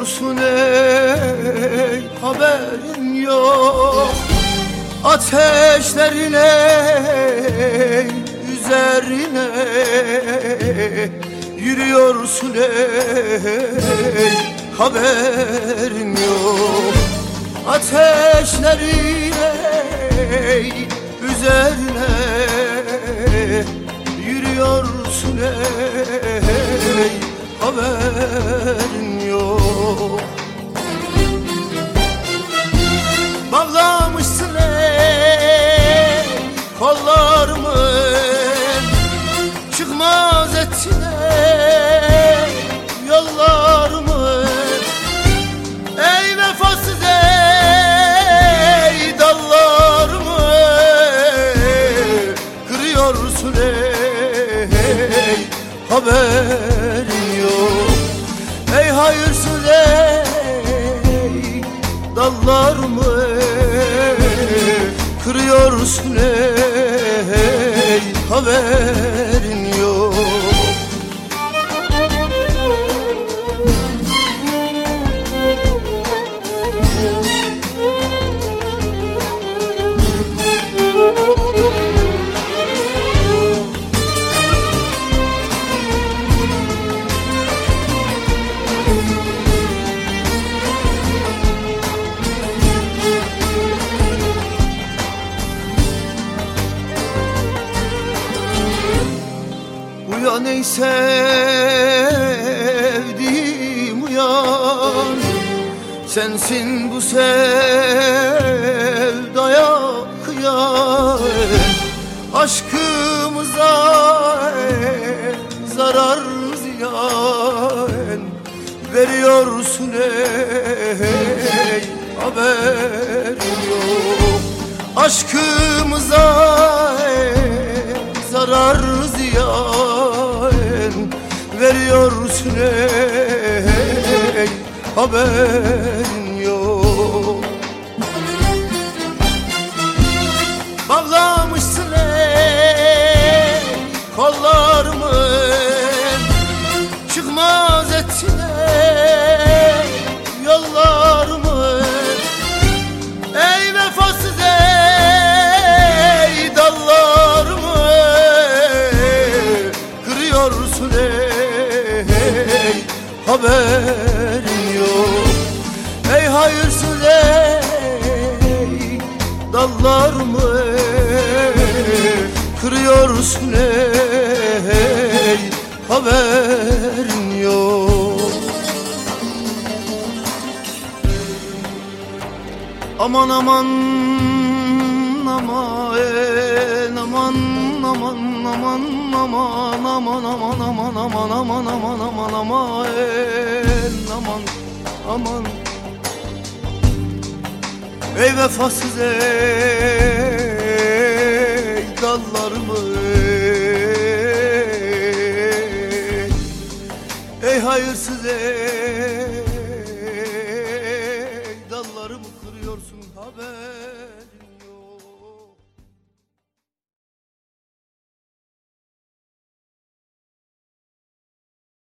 Yürüyorsun ey haberin yok, ateşlerin ey üzerine. Yürüyorsun ey haberin yok, ateşlerin ey üzerine. Yürüyorsun ey haberin yok. Bağlamışsın ey kollarımı, çıkmaz ettin ey yollarımı. Ey vefasız ey dallarımı, kırıyorsun ey haberin yok. Ey hayırsız ey dallarımı, kırıyorsun ey haberin yok. Uyan ey sevdiğim uyan, sensin bu sevdaya kıyan. Aşkımıza zarar ziyan veriyorsun ey haberin yok. Aşkımıza zarar ziyan veriyorsun ey haberin yok. Bağlamışsın ey kollarımı, çıkmaz ettin ey yollarımı. Ey vefasız ey dallarımı, kırıyorsun ey haberin yok. Ey hayırsız ey dallarımı, kırıyorsun ey haberin yok. Aman aman aman aman aman aman aman aman aman aman aman aman aman aman aman aman. Ey vefasız ey dallarımı, ey hayırsız ey dallarımı, kırıyorsun haber.